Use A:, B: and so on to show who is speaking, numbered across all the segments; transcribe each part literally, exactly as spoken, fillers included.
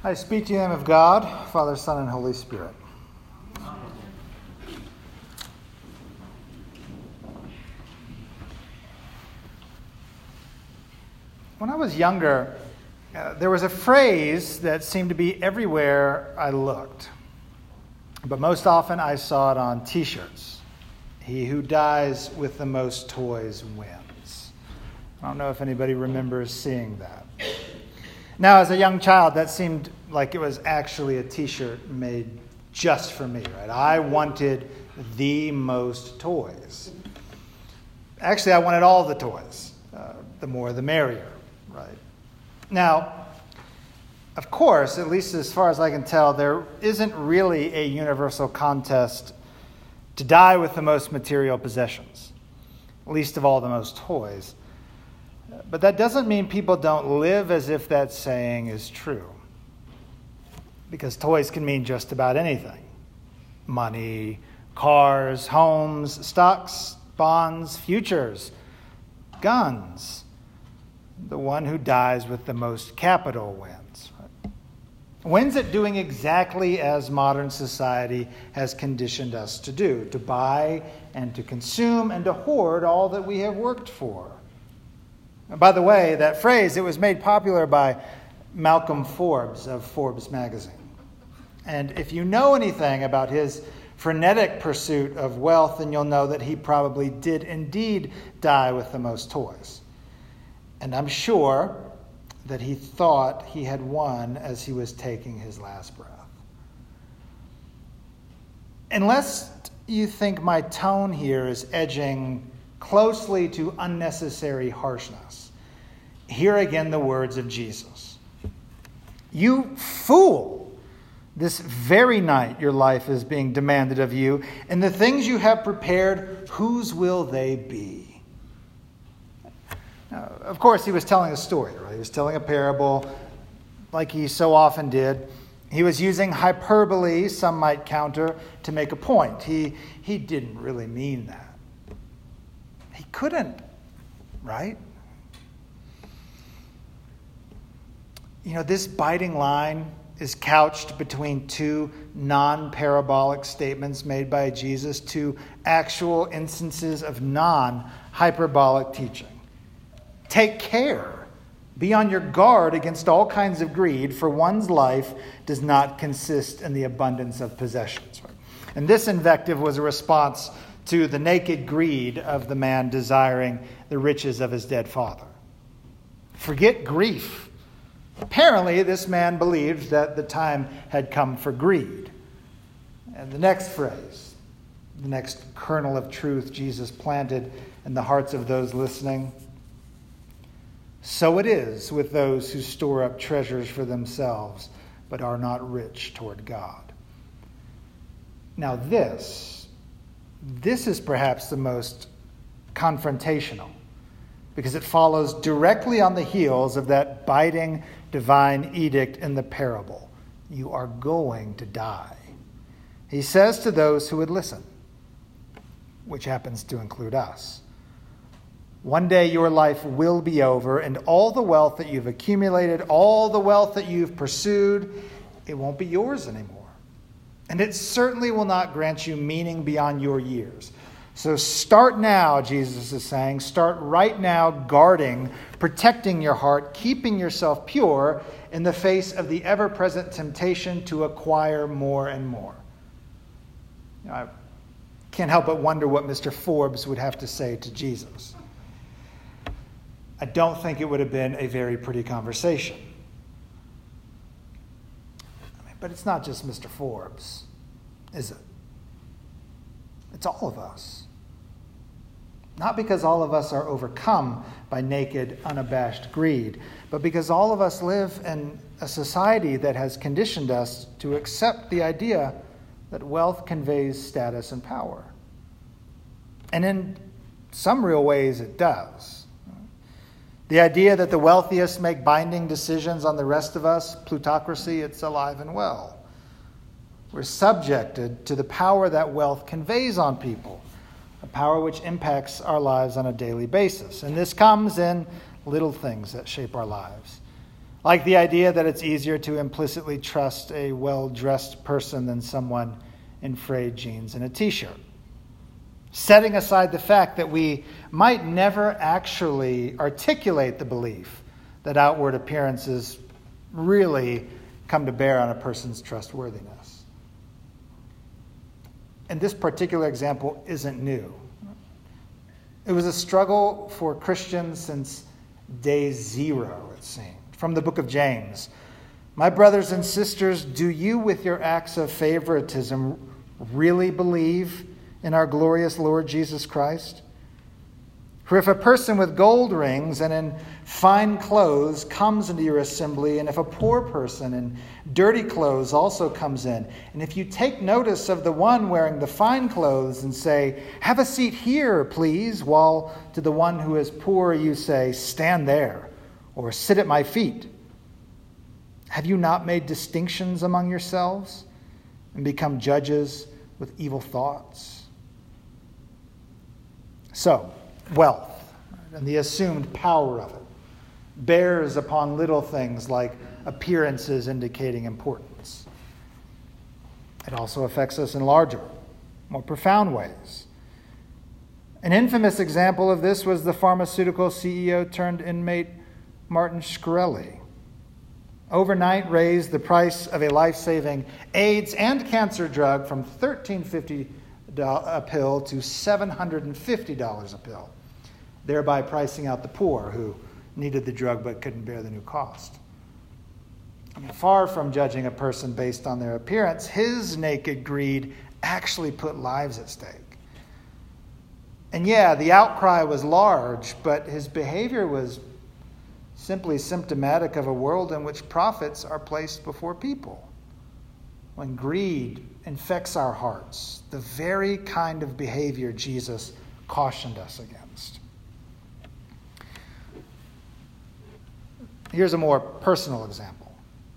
A: I speak to you in the name of God, Father, Son, and Holy Spirit. When I was younger, uh, there was a phrase that seemed to be everywhere I looked. But most often I saw it on t-shirts. He who dies with the most toys wins. I don't know if anybody remembers seeing that. Now, as a young child, that seemed like it was actually a t-shirt made just for me, right? I wanted the most toys. Actually, I wanted all the toys. Uh, the more, the merrier, right? Now, of course, at least as far as I can tell, there isn't really a universal contest to die with the most material possessions, least of all the most toys. But that doesn't mean people don't live as if that saying is true. Because toys can mean just about anything. Money, cars, homes, stocks, bonds, futures, guns. The one who dies with the most capital wins. Wins at doing exactly as modern society has conditioned us to do. To buy and to consume and to hoard all that we have worked for. By the way, that phrase, it was made popular by Malcolm Forbes of Forbes magazine. And if you know anything about his frenetic pursuit of wealth, then you'll know that he probably did indeed die with the most toys. And I'm sure that he thought he had won as he was taking his last breath. Unless you think my tone here is edging closely to unnecessary harshness, hear again the words of Jesus. You fool! This very night your life is being demanded of you, and the things you have prepared, whose will they be? Now, of course, he was telling a story, right? He was telling a parable like he so often did. He was using hyperbole, some might counter, to make a point. He, he didn't really mean that. He couldn't, right? You know, this biting line is couched between two non-parabolic statements made by Jesus, two actual instances of non-hyperbolic teaching. Take care. Be on your guard against all kinds of greed, for one's life does not consist in the abundance of possessions. And this invective was a response to the naked greed of the man desiring the riches of his dead father. Forget grief. Apparently, this man believed that the time had come for greed. And the next phrase, the next kernel of truth Jesus planted in the hearts of those listening. So it is with those who store up treasures for themselves, but are not rich toward God. Now this, this is perhaps the most confrontational, because it follows directly on the heels of that biting divine edict in the parable. You are going to die. He says to those who would listen, which happens to include us, one day your life will be over, and all the wealth that you've accumulated, all the wealth that you've pursued, it won't be yours anymore. And it certainly will not grant you meaning beyond your years. So start now, Jesus is saying. Start right now guarding, protecting your heart, keeping yourself pure in the face of the ever-present temptation to acquire more and more. You know, I can't help but wonder what Mister Forbes would have to say to Jesus. I don't think it would have been a very pretty conversation. I mean, but it's not just Mister Forbes, is it? It's all of us. Not because all of us are overcome by naked, unabashed greed, but because all of us live in a society that has conditioned us to accept the idea that wealth conveys status and power. And in some real ways it does. The idea that the wealthiest make binding decisions on the rest of us, plutocracy, it's alive and well. We're subjected to the power that wealth conveys on people, a power which impacts our lives on a daily basis. And this comes in little things that shape our lives. Like the idea that it's easier to implicitly trust a well-dressed person than someone in frayed jeans and a t-shirt. Setting aside the fact that we might never actually articulate the belief that outward appearances really come to bear on a person's trustworthiness. And this particular example isn't new. It was a struggle for Christians since day zero, it seemed. From the book of James, "My brothers and sisters, do you with your acts of favoritism really believe in our glorious Lord Jesus Christ? For if a person with gold rings and in fine clothes comes into your assembly, and if a poor person in dirty clothes also comes in, and if you take notice of the one wearing the fine clothes and say, 'Have a seat here, please,' while to the one who is poor you say, 'Stand there,' or 'Sit at my feet,' have you not made distinctions among yourselves and become judges with evil thoughts?" So, wealth and the assumed power of it bears upon little things like appearances indicating importance. It also affects us in larger, more profound ways. An infamous example of this was the pharmaceutical C E O turned inmate Martin Shkreli. Overnight raised the price of a life-saving AIDS and cancer drug from thirteen dollars and fifty cents a pill to seven hundred fifty dollars a pill, thereby pricing out the poor who needed the drug but couldn't bear the new cost. I mean, far from judging a person based on their appearance, his naked greed actually put lives at stake. And yeah, the outcry was large, but his behavior was simply symptomatic of a world in which profits are placed before people. When greed infects our hearts, the very kind of behavior Jesus cautioned us against. Here's a more personal example.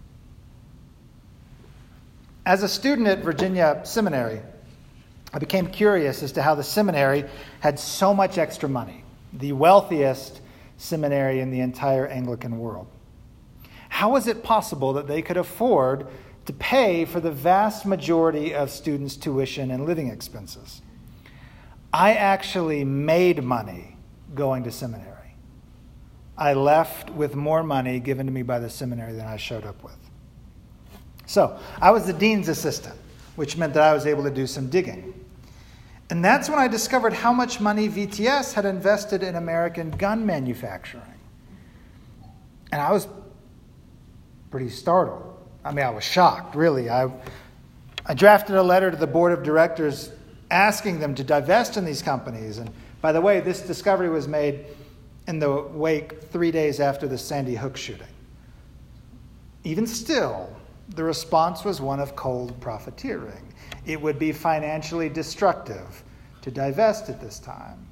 A: As a student at Virginia Seminary, I became curious as to how the seminary had so much extra money, the wealthiest seminary in the entire Anglican world. How was it possible that they could afford to pay for the vast majority of students' tuition and living expenses? I actually made money going to seminary. I left with more money given to me by the seminary than I showed up with. So I was the dean's assistant, which meant that I was able to do some digging. And that's when I discovered how much money V T S had invested in American gun manufacturing. And I was pretty startled. I mean, I was shocked, really. I, I drafted a letter to the board of directors asking them to divest in these companies. And by the way, this discovery was made in the wake three days after the Sandy Hook shooting. Even still, the response was one of cold profiteering. It would be financially destructive to divest at this time.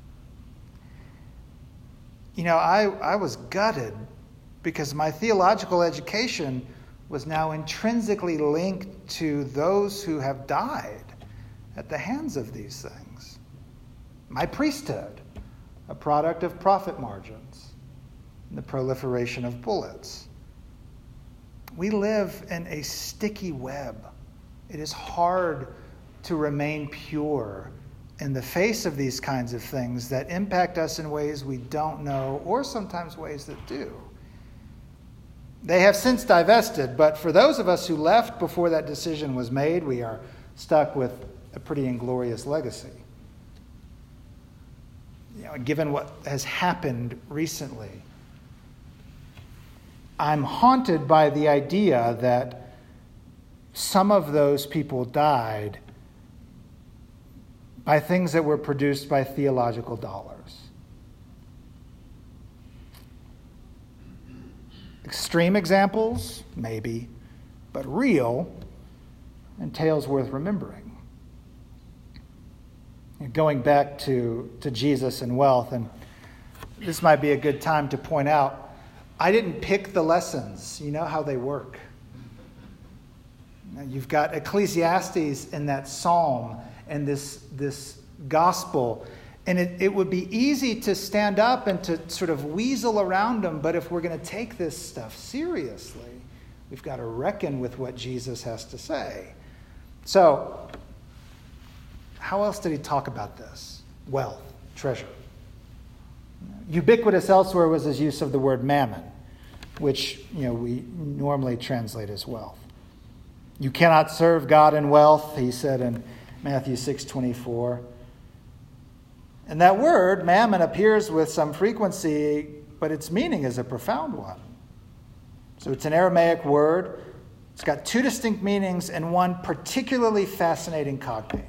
A: You know, I, I was gutted because my theological education was now intrinsically linked to those who have died at the hands of these things. My priesthood, a product of profit margins and the proliferation of bullets. We live in a sticky web. It is hard to remain pure in the face of these kinds of things that impact us in ways we don't know, or sometimes ways that do. They have since divested, but for those of us who left before that decision was made, we are stuck with a pretty inglorious legacy. You know, given what has happened recently, I'm haunted by the idea that some of those people died by things that were produced by theological dollars. Extreme examples, maybe, but real and tales worth remembering. And going back to, to Jesus and wealth, and this might be a good time to point out, I didn't pick the lessons. You know how they work. Now, you've got Ecclesiastes in that psalm and this, this gospel And it, it would be easy to stand up and to sort of weasel around them, but if we're going to take this stuff seriously, we've got to reckon with what Jesus has to say. So, how else did he talk about this? Wealth, treasure. Ubiquitous elsewhere was his use of the word mammon, which, you know, we normally translate as wealth. You cannot serve God and wealth, he said in Matthew six twenty-four. And that word, mammon, appears with some frequency, but its meaning is a profound one. So it's an Aramaic word. It's got two distinct meanings and one particularly fascinating cognate.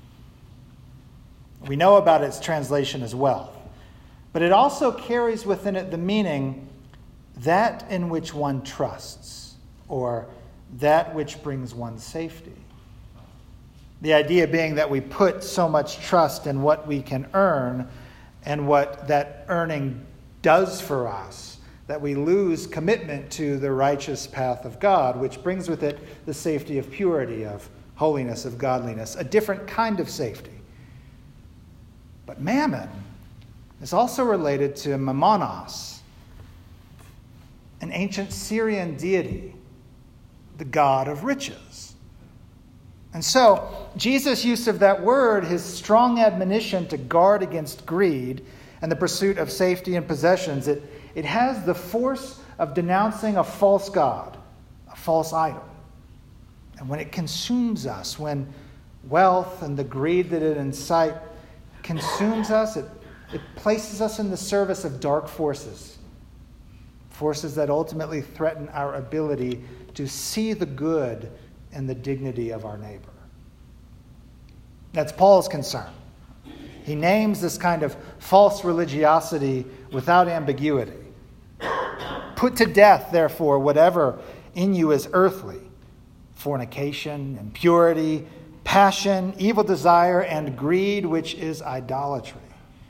A: We know about its translation as wealth, but it also carries within it the meaning that in which one trusts, or that which brings one safety. The idea being that we put so much trust in what we can earn and what that earning does for us, that we lose commitment to the righteous path of God, which brings with it the safety of purity, of holiness, of godliness, a different kind of safety. But mammon is also related to Mammonos, an ancient Syrian deity, the god of riches. And so, Jesus' use of that word, his strong admonition to guard against greed and the pursuit of safety and possessions, it, it has the force of denouncing a false god, a false idol. And when it consumes us, when wealth and the greed that it incites consumes us, it, it places us in the service of dark forces, forces that ultimately threaten our ability to see the good and the dignity of our neighbor. That's Paul's concern. He names this kind of false religiosity without ambiguity. Put to death, therefore, whatever in you is earthly: fornication, impurity, passion, evil desire, and greed, which is idolatry.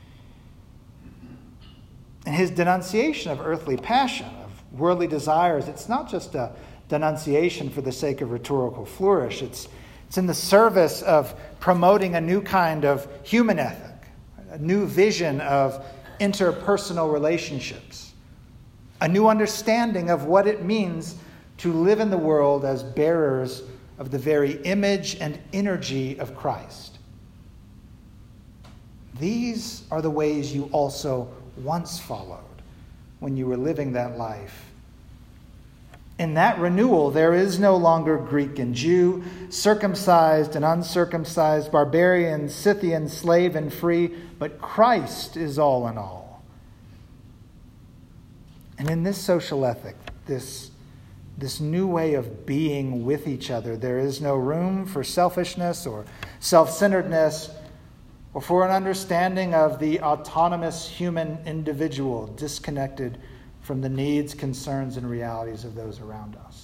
A: And his denunciation of earthly passion, of worldly desires, it's not just a denunciation for the sake of rhetorical flourish. It's, it's in the service of promoting a new kind of human ethic, a new vision of interpersonal relationships, a new understanding of what it means to live in the world as bearers of the very image and energy of Christ. These are the ways you also once followed when you were living that life. In that renewal, there is no longer Greek and Jew, circumcised and uncircumcised, barbarian, Scythian, slave and free, but Christ is all in all. And in this social ethic, this, this new way of being with each other, there is no room for selfishness or self-centeredness, or for an understanding of the autonomous human individual disconnected from the needs, concerns, and realities of those around us.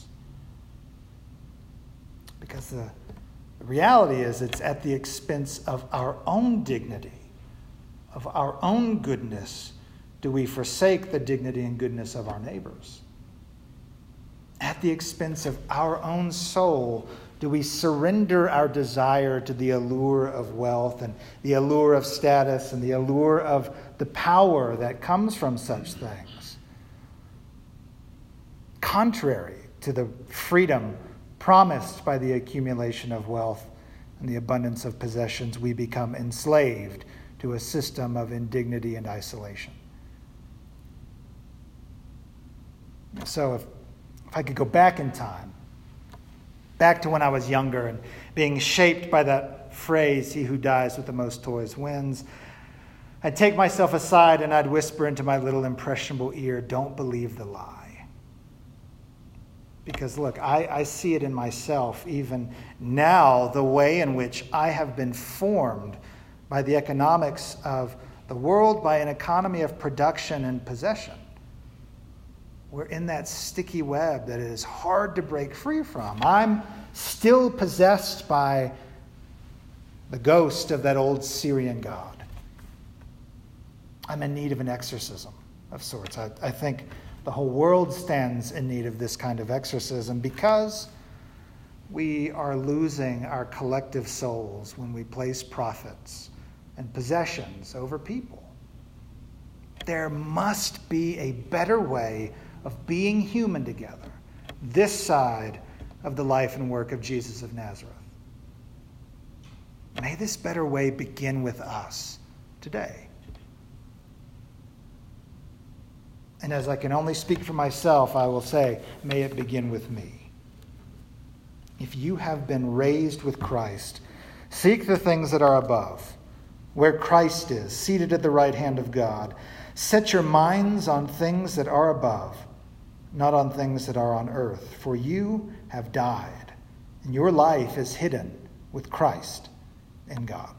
A: Because the, the reality is it's at the expense of our own dignity, of our own goodness, do we forsake the dignity and goodness of our neighbors. At the expense of our own soul, do we surrender our desire to the allure of wealth and the allure of status and the allure of the power that comes from such things? Contrary to the freedom promised by the accumulation of wealth and the abundance of possessions, we become enslaved to a system of indignity and isolation. So if, if I could go back in time, back to when I was younger and being shaped by that phrase, "He who dies with the most toys wins," I'd take myself aside and I'd whisper into my little impressionable ear, "Don't believe the lie." Because look, I, I see it in myself even now, the way in which I have been formed by the economics of the world, by an economy of production and possession. We're in that sticky web that is hard to break free from. I'm still possessed by the ghost of that old Syrian god. I'm in need of an exorcism of sorts. I, I think the whole world stands in need of this kind of exorcism because we are losing our collective souls when we place profits and possessions over people. There must be a better way of being human together, this side of the life and work of Jesus of Nazareth. May this better way begin with us today. And as I can only speak for myself, I will say, may it begin with me. If you have been raised with Christ, seek the things that are above, where Christ is, seated at the right hand of God. Set your minds on things that are above, not on things that are on earth. For you have died, and your life is hidden with Christ in God.